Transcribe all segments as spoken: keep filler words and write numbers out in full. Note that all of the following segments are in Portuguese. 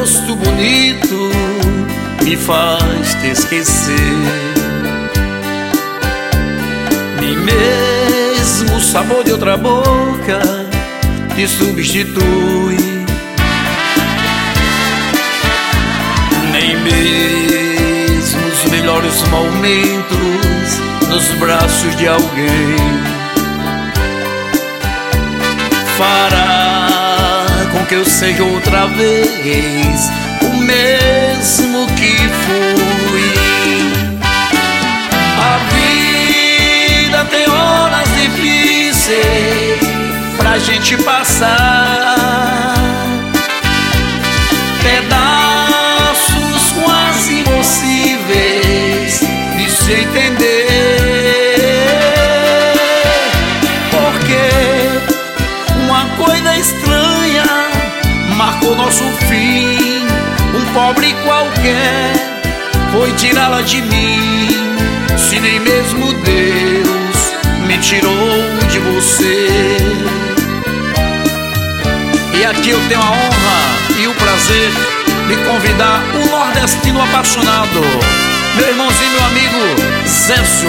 rosto bonito me faz te esquecer. Nem mesmo o sabor de outra boca te substitui. Nem mesmo os melhores momentos nos braços de alguém fará com que eu seja outra vez o mesmo que fui. A vida tem horas difíceis pra gente passar, pedaços quase impossíveis de se entender, porque uma coisa estranha marcou nosso fim. Um pobre qualquer foi tirá-la de mim. Se nem mesmo Deus me tirou de você. E aqui eu tenho a honra e o prazer de convidar o nordestino apaixonado, meu irmãozinho, meu amigo Zesso.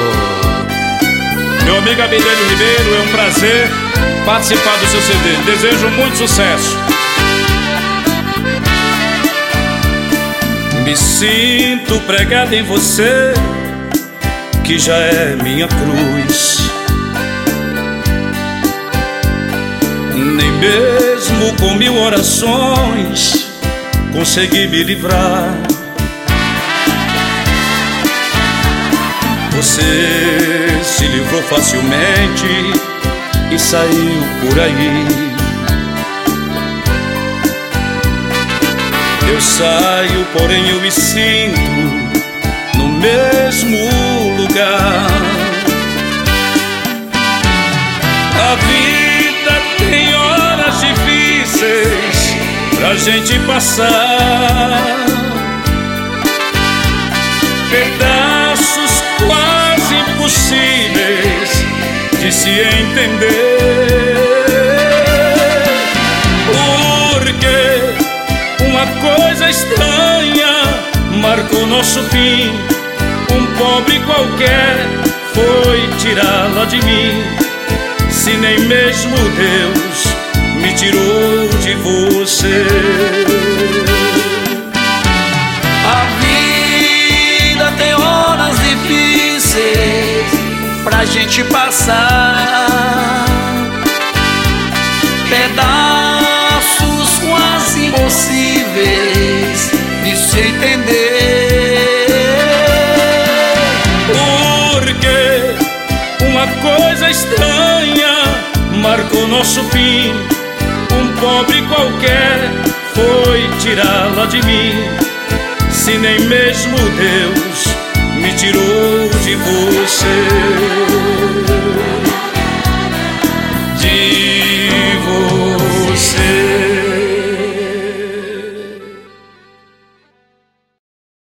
Meu amigo Abelhano Ribeiro, é um prazer participar do seu C D. Desejo muito sucesso. Me sinto pregado em você, que já é minha cruz. Nem mesmo com mil orações consegui me livrar. Você se livrou facilmente e saiu por aí. Eu saio, porém eu me sinto no mesmo lugar. A vida tem horas difíceis pra gente passar, pedaços quase impossíveis de se entender, porque uma coisa estranha marcou nosso fim. Um pobre qualquer foi tirá-la de mim. Se nem mesmo Deus me tirou de você. A vida tem horas difíceis pra gente passar, pedaços quase impossíveis de se entender, porque uma coisa estranha marcou nosso fim. Um pobre qualquer foi tirá-la de mim. Se nem mesmo Deus me tirou de você.